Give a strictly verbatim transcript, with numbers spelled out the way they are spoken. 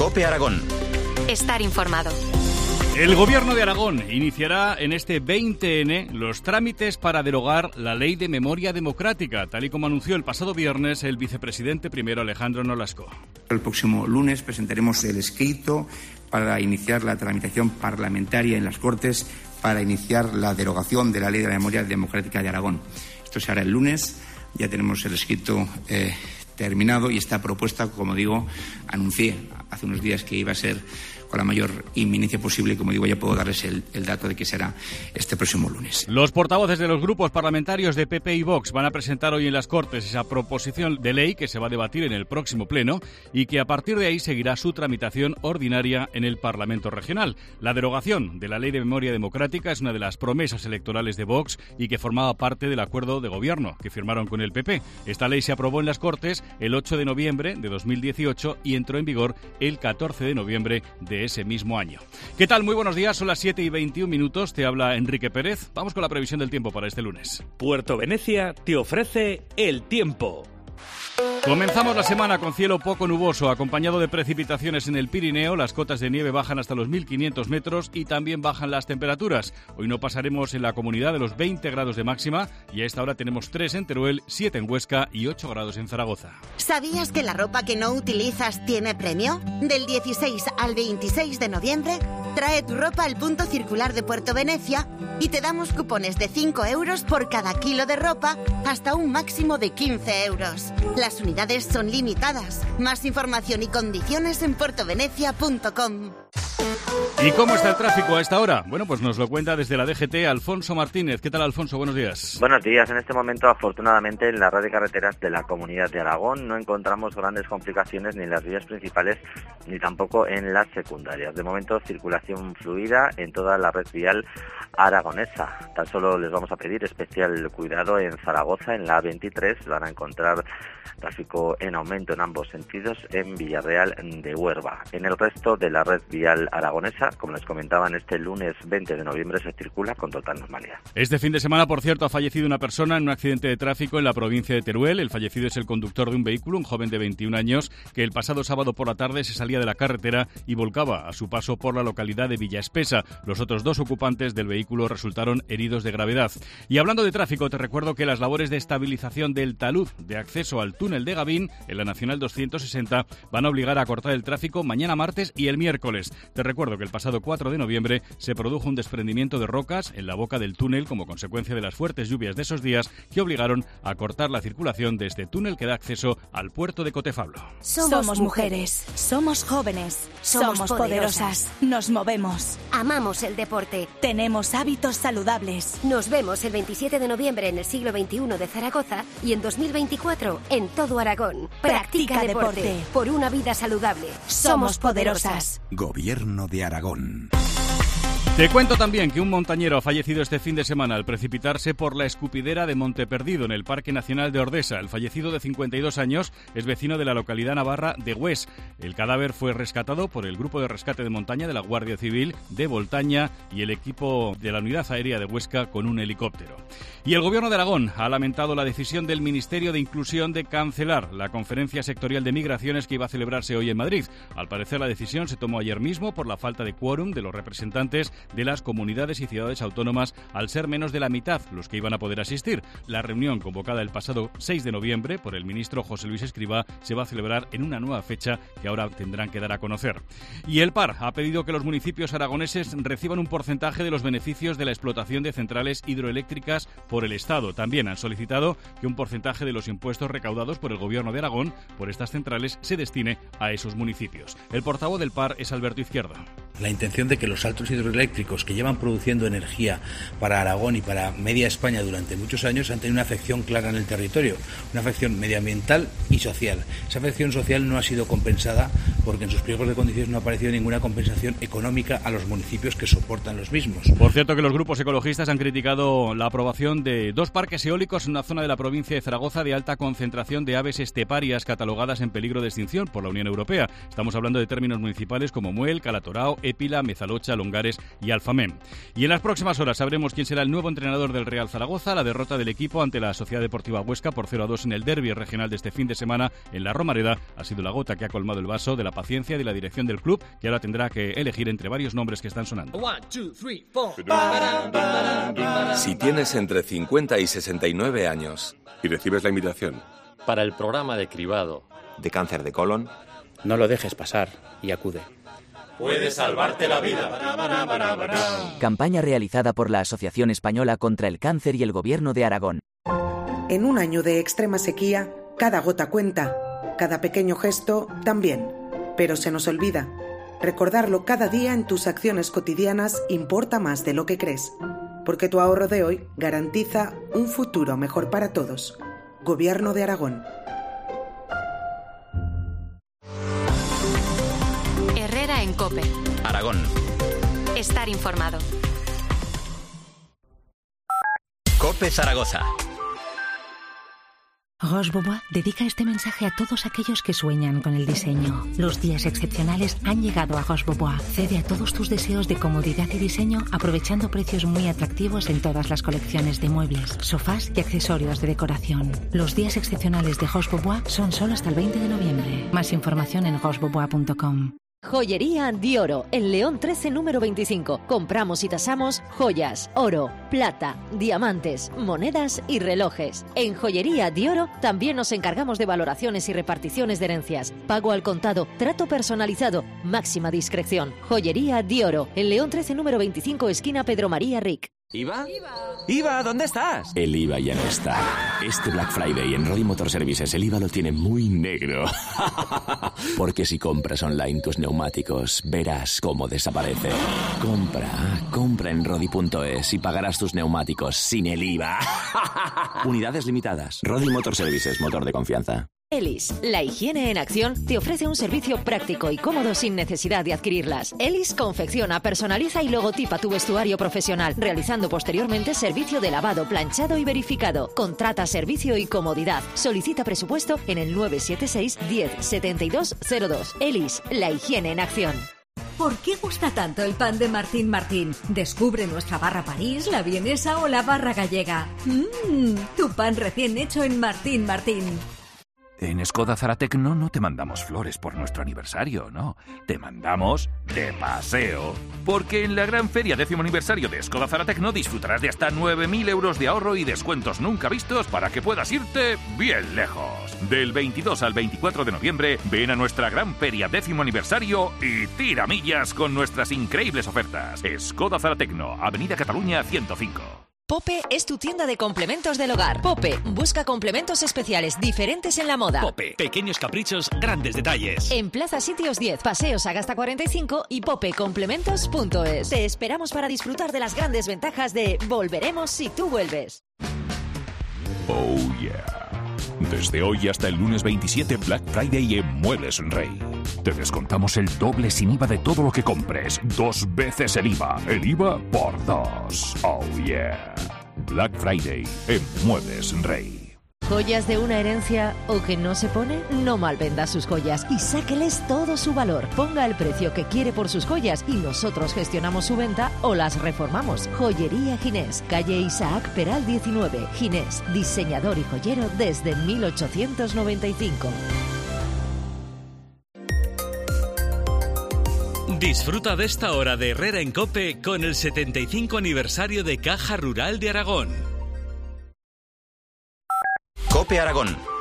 COPE Aragón. Estar informado. El Gobierno de Aragón iniciará en este veinte ene los trámites para derogar la Ley de Memoria Democrática, tal y como anunció el pasado viernes el vicepresidente primero Alejandro Nolasco. El próximo lunes presentaremos el escrito para iniciar la tramitación parlamentaria en las Cortes para iniciar la derogación de la Ley de la Memoria Democrática de Aragón. Esto se hará el lunes, ya tenemos el escrito eh, terminado y esta propuesta, como digo, anuncié hace unos días que iba a ser con la mayor inminencia posible y, como digo, ya puedo darles el, el dato de que será este próximo lunes. Los portavoces de los grupos parlamentarios de P P y Vox van a presentar hoy en las Cortes esa proposición de ley que se va a debatir en el próximo pleno y que a partir de ahí seguirá su tramitación ordinaria en el Parlamento regional. La derogación de la Ley de Memoria Democrática es una de las promesas electorales de Vox y que formaba parte del acuerdo de gobierno que firmaron con el P P. Esta ley se aprobó en las Cortes el ocho de noviembre de dos mil dieciocho y entró en vigor el catorce de noviembre de ese mismo año. ¿Qué tal? Muy buenos días, son las siete y veintiún minutos, te habla Enrique Pérez. Vamos con la previsión del tiempo para este lunes. Puerto Venecia te ofrece el tiempo. Comenzamos la semana con cielo poco nuboso, acompañado de precipitaciones en el Pirineo. Las cotas de nieve bajan hasta los mil quinientos metros y también bajan las temperaturas. Hoy no pasaremos en la comunidad de los veinte grados de máxima y a esta hora tenemos tres en Teruel, siete en Huesca y ocho grados en Zaragoza. ¿Sabías que la ropa que no utilizas tiene premio? Del dieciséis al veintiséis de noviembre, trae tu ropa al punto circular de Puerto Venecia y te damos cupones de cinco euros por cada kilo de ropa hasta un máximo de quince euros. Las unidades son limitadas. Más información y condiciones en puertovenecia punto com. ¿Y cómo está el tráfico a esta hora? Bueno, pues nos lo cuenta desde la D G T Alfonso Martínez. ¿Qué tal, Alfonso? Buenos días. Buenos días. En este momento, afortunadamente, en la red de carreteras de la Comunidad de Aragón no encontramos grandes complicaciones ni en las vías principales ni tampoco en las secundarias. De momento, circulación fluida en toda la red vial aragonesa. Tan solo les vamos a pedir especial cuidado en Zaragoza, en la A veintitrés. Van a encontrar tráfico en aumento en ambos sentidos en Villarreal de Huerva. En el resto de la red vial aragonesa, como les comentaban, este lunes veinte de noviembre se circula con total normalidad. Este fin de semana, por cierto, ha fallecido una persona en un accidente de tráfico en la provincia de Teruel. El fallecido es el conductor de un vehículo, un joven de veintiún años, que el pasado sábado por la tarde se salía de la carretera y volcaba a su paso por la localidad de Villaespesa. Los otros dos ocupantes del vehículo resultaron heridos de gravedad. Y hablando de tráfico, te recuerdo que las labores de estabilización del talud de acceso al túnel de Gavín en la Nacional doscientos sesenta van a obligar a cortar el tráfico mañana martes y el miércoles. Te recuerdo que el pasado cuatro de noviembre se produjo un desprendimiento de rocas en la boca del túnel como consecuencia de las fuertes lluvias de esos días que obligaron a cortar la circulación de este túnel que da acceso al puerto de Cotefablo. Somos mujeres, somos jóvenes, somos, somos poderosas, nos movemos, amamos el deporte, tenemos hábitos saludables. Nos vemos el veintisiete de noviembre en el siglo veintiuno de Zaragoza y en dos mil veinticuatro en todo Aragón. Practica, Practica deporte, deporte por una vida saludable. Somos poderosas. Gobierno de Aragón. Te cuento también que un montañero ha fallecido este fin de semana al precipitarse por la escupidera de Monte Perdido en el Parque Nacional de Ordesa. El fallecido, de cincuenta y dos años, es vecino de la localidad navarra de Hues. El cadáver fue rescatado por el Grupo de Rescate de Montaña de la Guardia Civil de Voltaña y el equipo de la Unidad Aérea de Huesca con un helicóptero. Y el Gobierno de Aragón ha lamentado la decisión del Ministerio de Inclusión de cancelar la conferencia sectorial de migraciones que iba a celebrarse hoy en Madrid. Al parecer, la decisión se tomó ayer mismo por la falta de quórum de los representantes de las comunidades y ciudades autónomas, al ser menos de la mitad los que iban a poder asistir. La reunión, convocada el pasado seis de noviembre por el ministro José Luis Escrivá, se va a celebrar en una nueva fecha que ahora tendrán que dar a conocer. Y el P A R ha pedido que los municipios aragoneses reciban un porcentaje de los beneficios de la explotación de centrales hidroeléctricas por el Estado. También han solicitado que un porcentaje de los impuestos recaudados por el Gobierno de Aragón por estas centrales se destine a esos municipios. El portavoz del P A R es Alberto Izquierdo. La intención de que los saltos hidroeléctricos que llevan produciendo energía para Aragón y para media España durante muchos años han tenido una afección clara en el territorio, una afección medioambiental y social. Esa afección social no ha sido compensada porque en sus pliegos de condiciones no ha aparecido ninguna compensación económica a los municipios que soportan los mismos. Por cierto, que los grupos ecologistas han criticado la aprobación de dos parques eólicos en una zona de la provincia de Zaragoza de alta concentración de aves esteparias catalogadas en peligro de extinción por la Unión Europea. Estamos hablando de términos municipales como Muel, Calatorao, Épila, Mezalocha, Longares y Alfamén. Y en las próximas horas sabremos quién será el nuevo entrenador del Real Zaragoza. La derrota del equipo ante la Sociedad Deportiva Huesca por cero a dos en el derbi regional de este fin de semana en la Romareda ha sido la gota que ha colmado el vaso de la paciencia de la dirección del club, que ahora tendrá que elegir entre varios nombres que están sonando. One, two, three, four. Si tienes entre cincuenta y sesenta y nueve años y recibes la invitación para el programa de cribado de cáncer de colon, no lo dejes pasar y acude. Puede salvarte la vida. Campaña realizada por la Asociación Española contra el Cáncer y el Gobierno de Aragón. En un año de extrema sequía, cada gota cuenta, cada pequeño gesto también. Pero se nos olvida. Recordarlo cada día en tus acciones cotidianas importa más de lo que crees. Porque tu ahorro de hoy garantiza un futuro mejor para todos. Gobierno de Aragón. Herrera en COPE. Aragón. Estar informado. COPE Zaragoza. Roche Bobois dedica este mensaje a todos aquellos que sueñan con el diseño. Los días excepcionales han llegado a Roche Bobois. Cede a todos tus deseos de comodidad y diseño aprovechando precios muy atractivos en todas las colecciones de muebles, sofás y accesorios de decoración. Los días excepcionales de Roche Bobois son solo hasta el veinte de noviembre. Más información en roche bobois punto com. Joyería Dioro, en León trece número veinticinco. Compramos y tasamos joyas, oro, plata, diamantes, monedas y relojes. En Joyería Dioro también nos encargamos de valoraciones y reparticiones de herencias. Pago al contado, trato personalizado, máxima discreción. Joyería Dioro, en León trece número veinticinco, esquina Pedro María Ric. ¿Iva? ¿Iva, ¿dónde estás? El I V A ya no está. Este Black Friday en Rodi Motor Services el I V A lo tiene muy negro. Porque si compras online tus neumáticos, verás cómo desaparece. Compra, compra en rodi punto es y pagarás tus neumáticos sin el I V A. Unidades limitadas. Rodi Motor Services, motor de confianza. Elis, la higiene en acción, te ofrece un servicio práctico y cómodo sin necesidad de adquirirlas. Elis confecciona, personaliza y logotipa tu vestuario profesional, realizando posteriormente servicio de lavado, planchado y verificado. Contrata servicio y comodidad. Solicita presupuesto en el nueve siete seis, diez, setenta y dos cero dos. Elis, la higiene en acción. ¿Por qué gusta tanto el pan de Martín Martín? Descubre nuestra barra París, la vienesa o la barra gallega. Mmm, tu pan recién hecho en Martín Martín. En Skoda Zaratecno no te mandamos flores por nuestro aniversario, no. Te mandamos de paseo. Porque en la gran feria décimo aniversario de Skoda Zaratecno disfrutarás de hasta nueve mil euros de ahorro y descuentos nunca vistos para que puedas irte bien lejos. Del veintidós al veinticuatro de noviembre, ven a nuestra gran feria décimo aniversario y tira millas con nuestras increíbles ofertas. Skoda Zaratecno, Avenida Cataluña ciento cinco. Pope es tu tienda de complementos del hogar. Pope busca complementos especiales diferentes en la moda. Pope, pequeños caprichos, grandes detalles. En Plaza Sitios diez, Paseo Sagasta cuarenta y cinco y pope complementos punto es. Te esperamos para disfrutar de las grandes ventajas de Volveremos si tú vuelves. Oh yeah. Desde hoy hasta el lunes veintisiete, Black Friday en Muebles Rey. Te descontamos el doble sin I V A de todo lo que compres. Dos veces el I V A. El I V A por dos. Oh yeah. Black Friday en Muebles Rey. ¿Joyas de una herencia o que no se pone? No malvenda sus joyas y sáqueles todo su valor. Ponga el precio que quiere por sus joyas y nosotros gestionamos su venta o las reformamos. Joyería Ginés, calle Isaac Peral diecinueve. Ginés, diseñador y joyero desde mil ochocientos noventa y cinco. Disfruta de esta hora de Herrera en COPE con el setenta y cinco aniversario de Caja Rural de Aragón. COPE Aragón.